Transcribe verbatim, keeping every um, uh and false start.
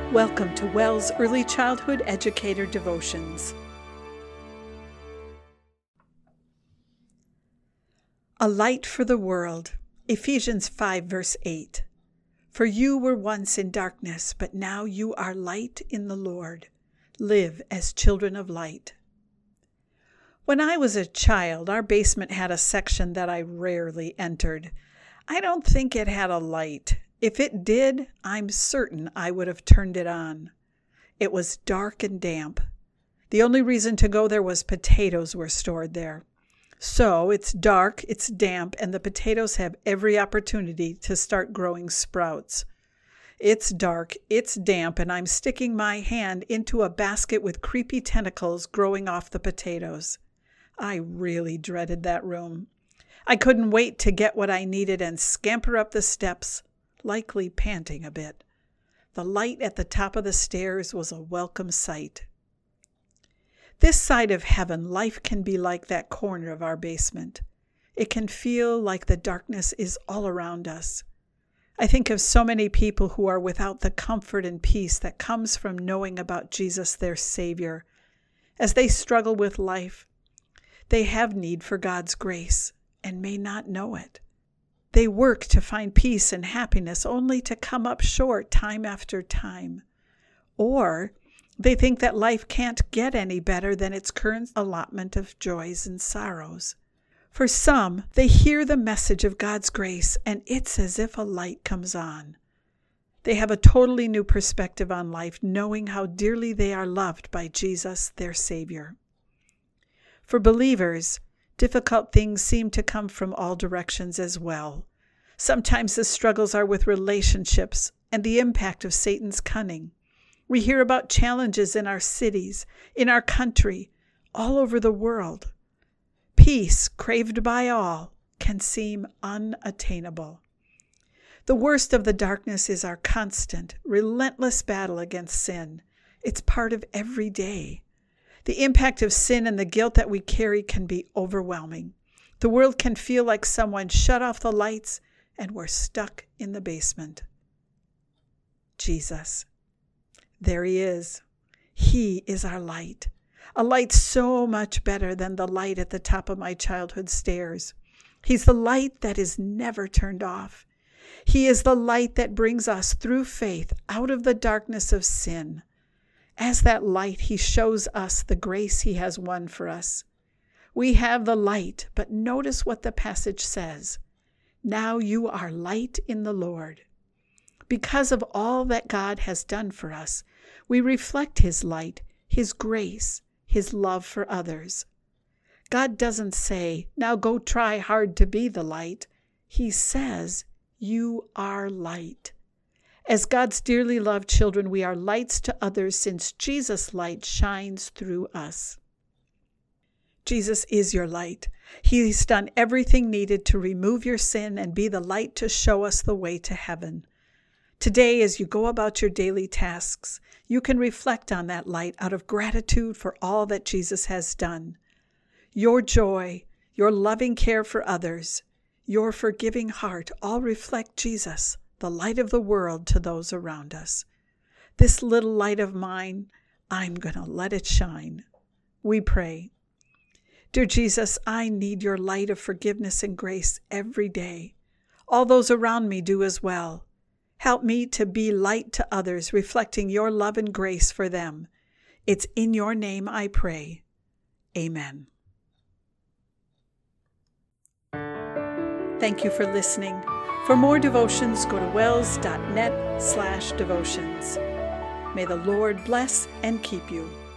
Welcome to WELS Early Childhood Educator Devotions. A light for the world. Ephesians five, verse eight. For you were once in darkness, but now you are light in the Lord. Live as children of light. When I was a child, our basement had a section that I rarely entered. I don't think it had a light. If it did, I'm certain I would have turned it on. It was dark and damp. The only reason to go there was potatoes were stored there. So it's dark, it's damp, and the potatoes have every opportunity to start growing sprouts. It's dark, it's damp, and I'm sticking my hand into a basket with creepy tentacles growing off the potatoes. I really dreaded that room. I couldn't wait to get what I needed and scamper up the steps, likely panting a bit. The light at the top of the stairs was a welcome sight. This side of heaven, life can be like that corner of our basement. It can feel like the darkness is all around us. I think of so many people who are without the comfort and peace that comes from knowing about Jesus, their Savior. As they struggle with life, they have need for God's grace and may not know it. They work to find peace and happiness only to come up short time after time. Or they think that life can't get any better than its current allotment of joys and sorrows. For some, they hear the message of God's grace and it's as if a light comes on. They have a totally new perspective on life, knowing how dearly they are loved by Jesus, their Savior. For believers, difficult things seem to come from all directions as well. Sometimes the struggles are with relationships and the impact of Satan's cunning. We hear about challenges in our cities, in our country, all over the world. Peace, craved by all, can seem unattainable. The worst of the darkness is our constant, relentless battle against sin. It's part of every day. The impact of sin and the guilt that we carry can be overwhelming. The world can feel like someone shut off the lights and we're stuck in the basement. Jesus. There he is. He is our light. A light so much better than the light at the top of my childhood stairs. He's the light that is never turned off. He is the light that brings us through faith out of the darkness of sin. As that light, he shows us the grace he has won for us. We have the light, but notice what the passage says. Now you are light in the Lord. Because of all that God has done for us, we reflect his light, his grace, his love for others. God doesn't say, now go try hard to be the light. He says, you are light. As God's dearly loved children, we are lights to others since Jesus' light shines through us. Jesus is your light. He's done everything needed to remove your sin and be the light to show us the way to heaven. Today, as you go about your daily tasks, you can reflect on that light out of gratitude for all that Jesus has done. Your joy, your loving care for others, your forgiving heart all reflect Jesus, the light of the world to those around us. This little light of mine, I'm going to let it shine. We pray. Dear Jesus, I need your light of forgiveness and grace every day. All those around me do as well. Help me to be light to others, reflecting your love and grace for them. It's in your name I pray. Amen. Thank you for listening. For more devotions, go to wels dot net slash devotions. May the Lord bless and keep you.